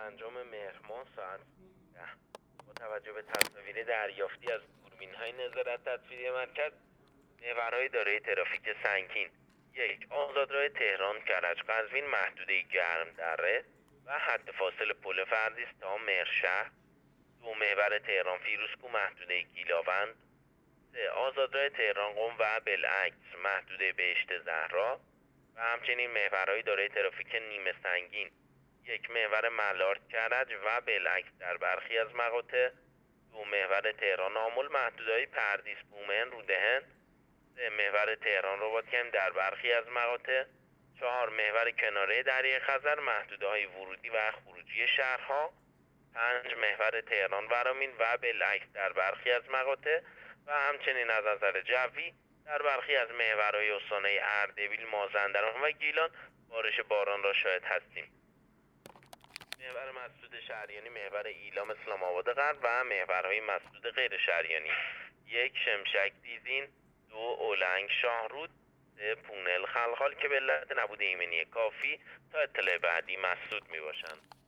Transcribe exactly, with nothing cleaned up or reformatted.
پنجم مهر ماه ساعت ده با توجه به تصاویر دریافتی از دوربین‌های نظارت تصویری مرکز، محورهای دارای ترافیک سنگین: یک، آزادراه تهران کرج قزوین محدوده گرم دره و حد فاصل پل فردیس تا مهرشهر. دو، محور تهران فیروزکوه محدوده گیلاوند. سه، آزادراه تهران قم و بالعکس محدوده بهشت زهرا و همچنین محورهای دارای ترافیک نیمه سنگین: یک، محور ملارد کرج و بالعکس در برخی از مقاطع. دو، محور تهران آمل محدوده‌های پردیس بومن رودهن. سه، محور تهران رباطیم در برخی از مقاطع. چهار، محور کناره دریای خزر محدوده‌های ورودی و خروجی شهرها. پنج، محور تهران ورامین و بالعکس در برخی از مقاطع و همچنین از نظر جوی در برخی از محورهای استان‌های اردبیل، مازندران و گیلان بارش باران را شاهد هستیم. محور مسدود شهریانی: محور ایلام اسلام آباد غرب و محورهای مسدود غیر شهریانی: یک، شمشک دیزین. دو، اولنگ شاهرود. سه، پونل خلخال که به علت نبود ایمنی کافی تا اطلاع بعدی مسدود می باشند.